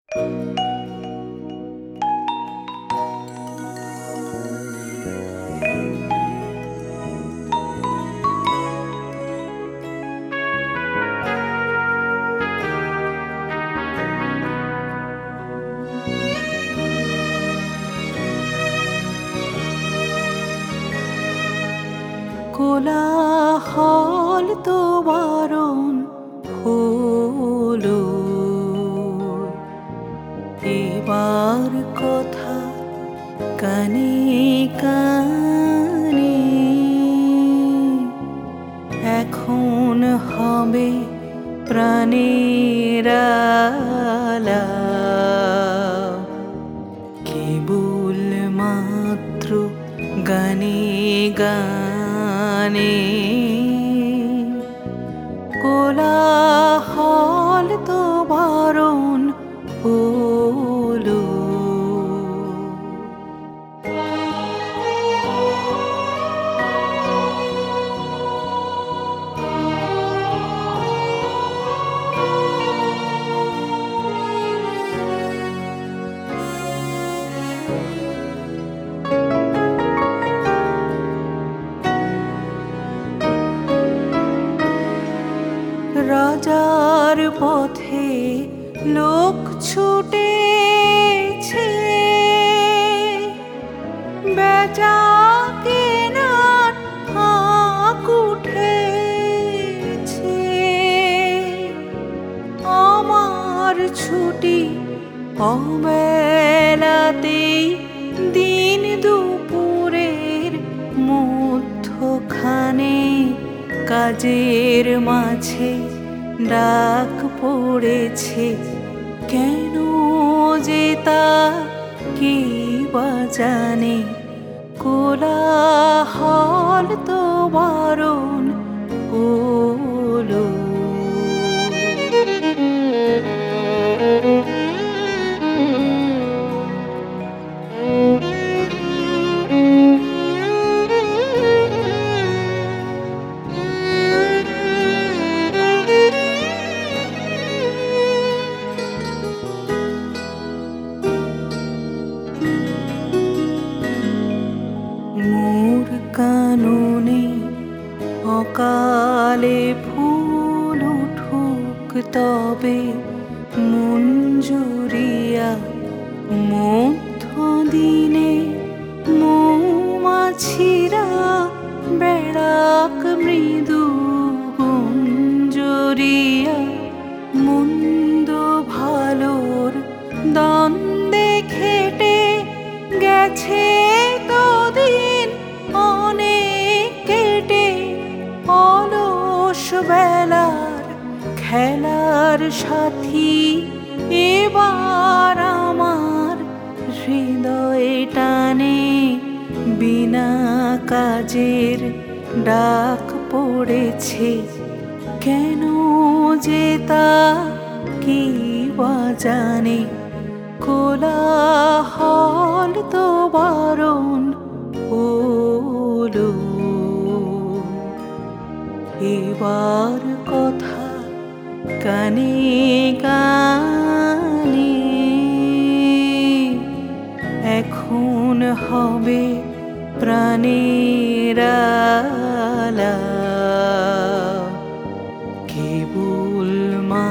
কোলাহল তো বারণ হলো, এবার কথা কানে কানে। এখন হবে প্রাণের আলাপ, কেবল মাত্র গানে গানে। কোলাহল তো বারণ হলো। রাজার পথে লোক ছুটেছে, বেচা কেনার হাঁক উঠেছে। আমার ছুটি অবেলাতেই দিন দুপুরের মধ্যখানে, কাজের মাঝে ডাক পড়েছে। কেন যে তা কে বা জানে, কোলাহল তো বারণ হলো। মোর কাননে অকালে ফুল উঠুক তবে, মঞ্জুরিয়া মধ্যদিনে মৌমাছিরা বেড়াক মৃদু গুঞ্জরিয়া। মন্দ ভালোর দ্বন্দ্বে খেটে গেছে তো দিন অনেক কেটে, অলস বেলার খেলার সাথী এবার আমার হৃদয়ে টানে। বিনা কাজের ডাক পড়েছে, কেন যে তা কি বা জানে, কোলাহল তো বারণ হলো। এবার কথা কানে কানে, এখন হবে প্রাণের আলাপ, কেবল মাত্র গানে গানে।